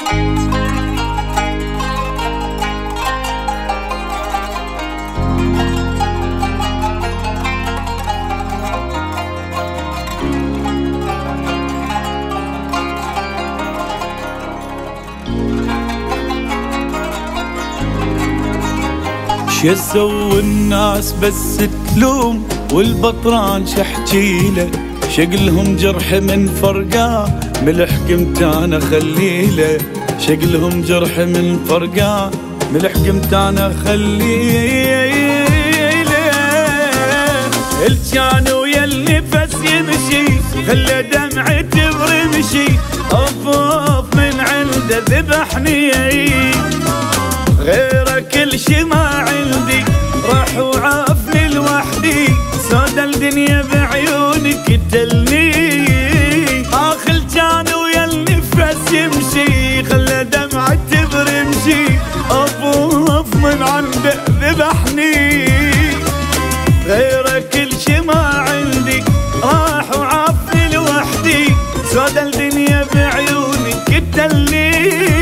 شسو الناس بس تلوم والبطران شحجيله، شقلهم جرح من فرقاه ملح قمت انا خليله، شقلهم جرح من فرقاه ملح قمت انا خليله. الجان ويا النفس يمشي خلى دمعتي برمشي، اوف من عنده ذبحني، غيرك كل شي ما عندي راح وعافني لوحدي، سودا الدنيا بعيونك تلني. اخل كان ويا النفس يمشي خلى دمعتي برمشي، اوف من عنده ذبحني، غيرك كل شي ما عندي راح وعافني لوحدي، سودا الدنيا بعيونك تلني.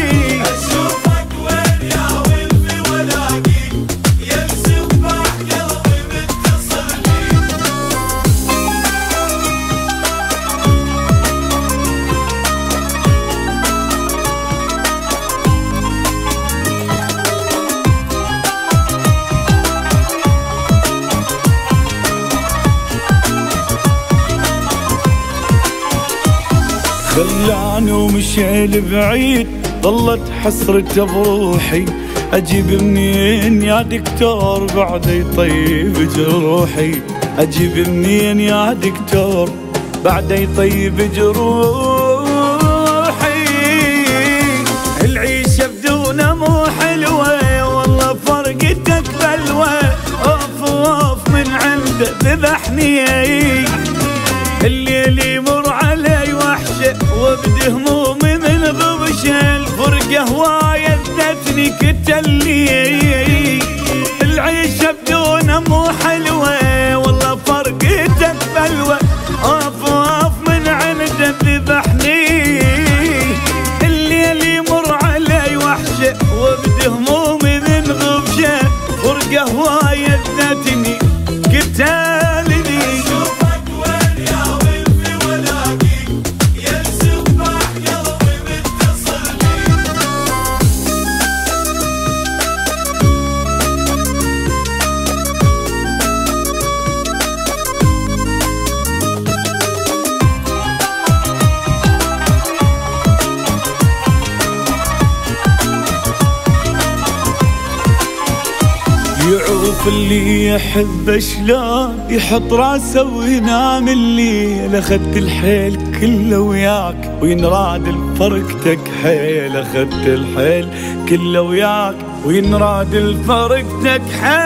خلاني ومشي لبعيد ظلت حسرته بروحي، اجيب منين يا دكتور بعد يطيب جروحي، اجيب منين يا دكتور بعد يطيب جروحي. العيشة بدونه مو حلوة والله فرقتك بلوى، اوف من عنده ذبحني، الليل يمر علي وحشة وابدي همومي من غبشة، الفرقة هواية اذتني كتلي. العيشة بدونه مو حلوة والله فرقتك بلوى، اوف من عنده ذبحني، الليل يمر علي وحشة وابدي همومي من غبشة، فرقة هواية اذتني كتلي. يعوف اللي يحب شلون يحط راسه وينام الليل، اخذت الحيل كله وياك وينراد الفرقتك حيل، اخذت الحيل كله وياك وينراد الفرقتك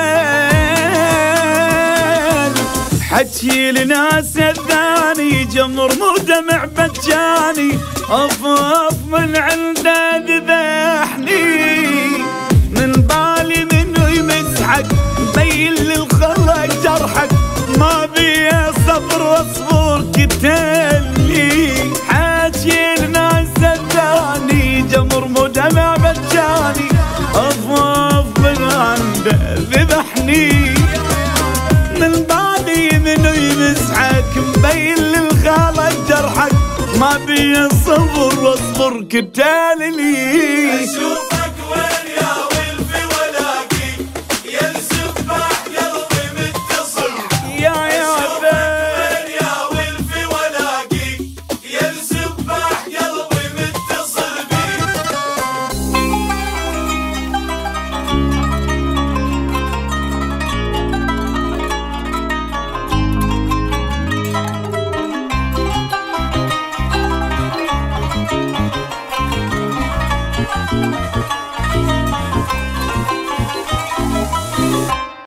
حيل. حكي لناس الثاني جمر مو دمع بجاني، اوف من عنده ذبحني، من بالي منه يمسحك مبين للخلق جرحك، ما بي صبر واصبر كتلي. حاجي لناس الثاني جمر مو دمع بجاني، اوف من عنده ذبحني، من بالي منه يمسحك مبين للخلق جرحك، ما بي صبر واصبر كتلي.